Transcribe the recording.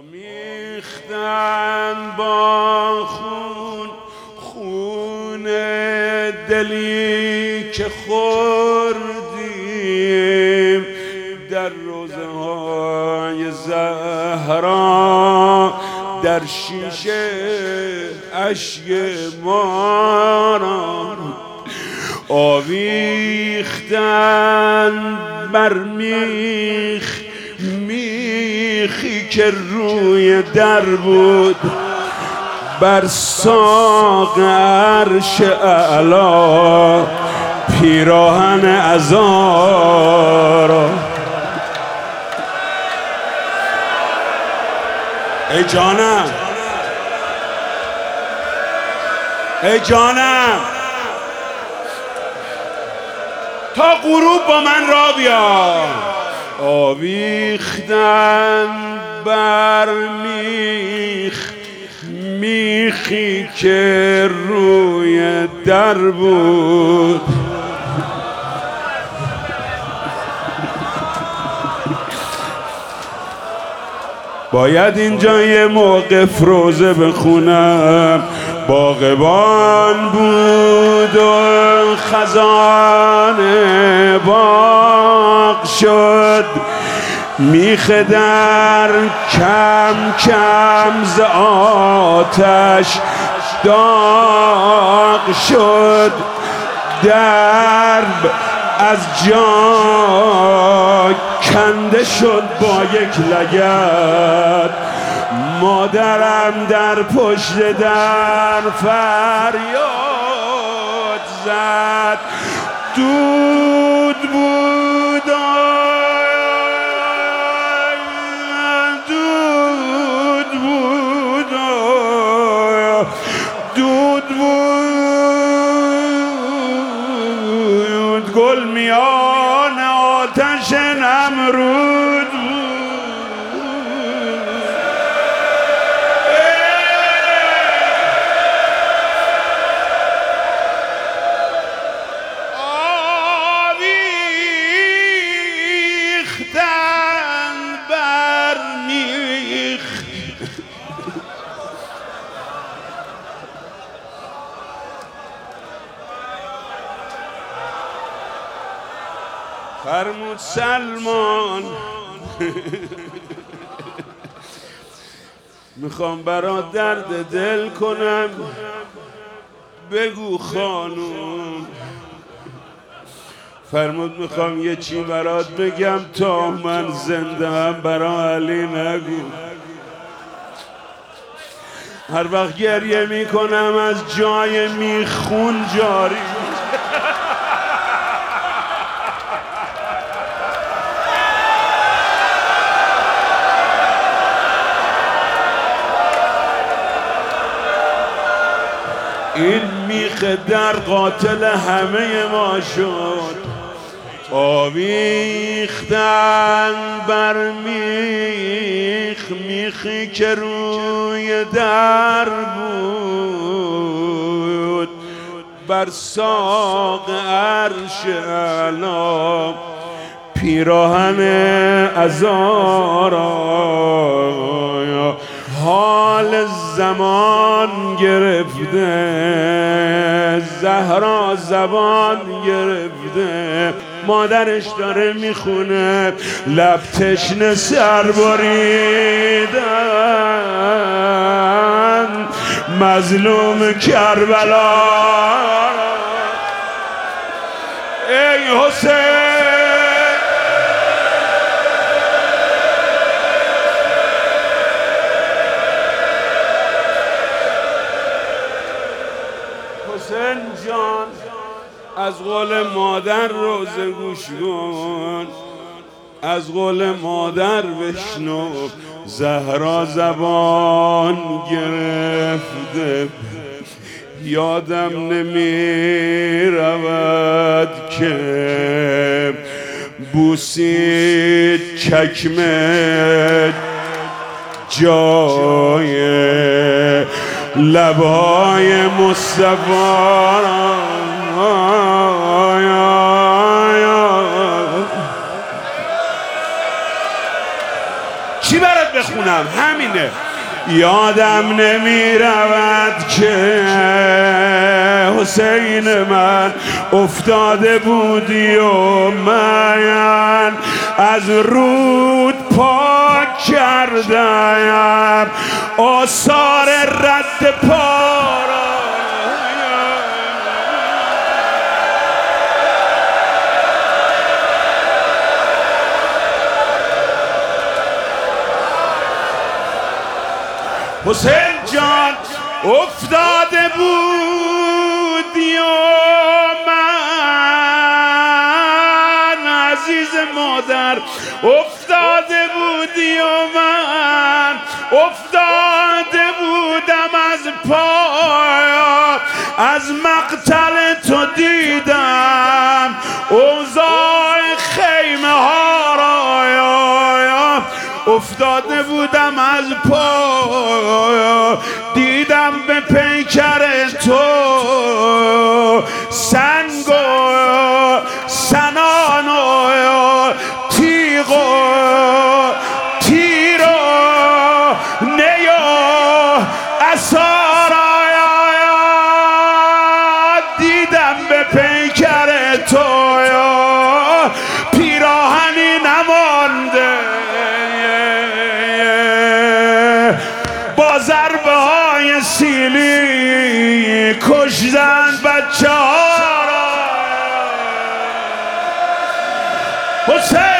آمیختن با خون دلی که خوردیم در روزه های زهرا، در شیشه اشک ما را آویختن بر میخی که روی در بود، بر ساق عرش اعلی پیراهن عزا. ای جانم، ای جانم، تا غروب با من را بیا. آویختن بر میخی که روی در بود، باید اینجا یه موقف روزه بخونم. باغبان بود و خزان باغ شد، میخ در کم کم ز آتش داغ شد، درب از جا کنده شد با یک لگد. مادرم در پشت در فریاد زد، دود بود دود بود دود بود، گل میان آتش نمرود بود. فرمود سلمان میخوام برات درد دل کنم، بگو خانوم. فرمود میخوام یه چی برات بگم، تا من زنده هم برا علی نگو. هر وقت گریه میکنم از جای میخون جاری. این میخ در قاتل همه ما شد. آویختن بر میخی که روی در بود، بر ساق عرش اعلی پیراهن عزا. حال زمان گرفته، زهرا زبان گرفته، مادرش داره میخونه، لب تشنه سر بریدن، مظلوم کربلا. ای حسین، حسین جان، از قول مادر روزه گوش کن، از قول مادر بشنو. زهرا زبان گرفته، یادم نمی رود که بوسید چکم جای لبهای مصطفی. چی برات بخونم همینه. یادم نمی رود که حسین من افتاده بودی و من از رود پاک کردم آثار رد پا را. حسین جان افتاده بودی و من عزیز مادر افتاده بودی و من افتاده بودم از پا از مقتل تو دیدم اوضاع خیمه ها را افتاده بودم از پا دیدم به پیکر تو سنگ و سنان و تیغ و تیر و نی و عصا را دیدم به پیکر تو پیراهنی نمانده با ضربه های سیلی کشتن بچه ها را. حسین